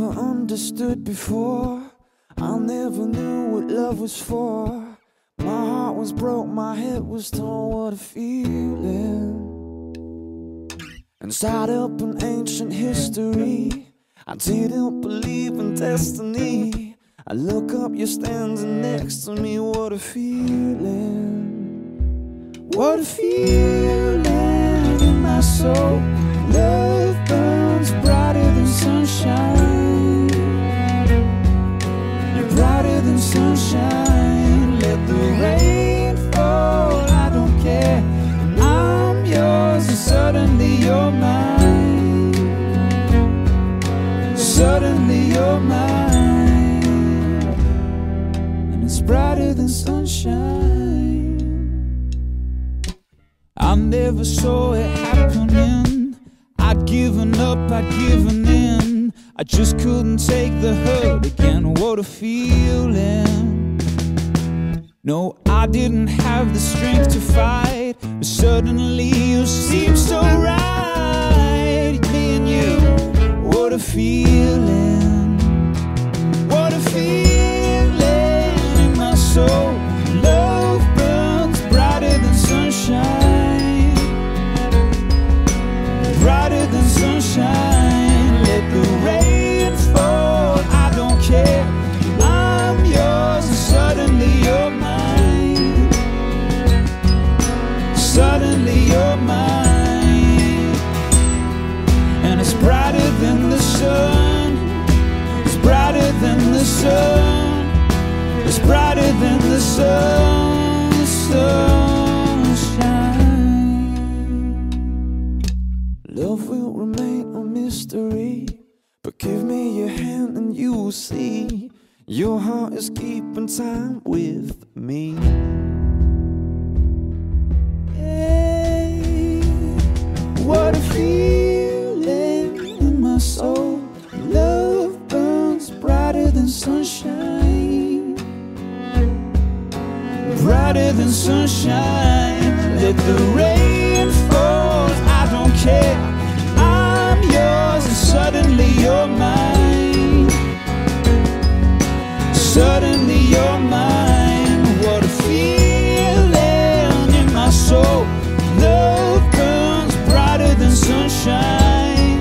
never understood before. I never knew what love was for. My heart was broke, my head was torn. What a feeling. Inside up in ancient history, I didn't believe in destiny. I look up, you're standing next to me. What a feeling. What a feeling in my soul. Love burns brighter than sunshine. You're brighter than sunshine. Let the rain fall, I don't care. I'm yours and suddenly you're mine. Suddenly you're mine. And it's brighter than sunshine. I never saw it happening. I'd given up, I'd given in. I just couldn't take the hurt again. What a feeling. No, I didn't have the strength to fight, but suddenly you seem so right. Me and you, what a feeling. What a feeling in my soul. Love burns brighter than sunshine. Brighter than sunshine. Let the rain fall, I don't care. I'm yours and suddenly you're mine. Suddenly you're mine. And it's brighter than the sun. It's brighter than the sun. It's brighter than the sun. The sunshine. Love will remain a mystery, but give me your hand and you will see. Your heart is keeping time with me. Hey, what a feeling in my soul. Love burns brighter than sunshine. Brighter than sunshine. Let the rain fall, I don't care. I'm yours and suddenly you're mine. Suddenly you're mine. What a feeling in my soul. Love burns brighter than sunshine.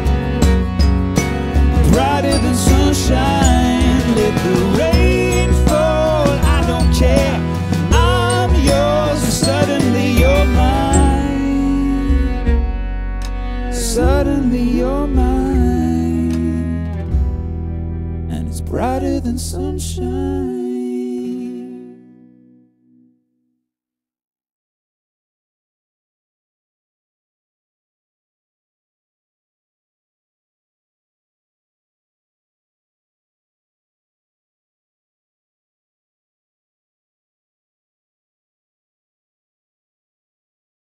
Brighter than sunshine. Let the rain fall, I don't care. I'm yours and suddenly you're mine. Suddenly you're mine. And it's brighter than sunshine.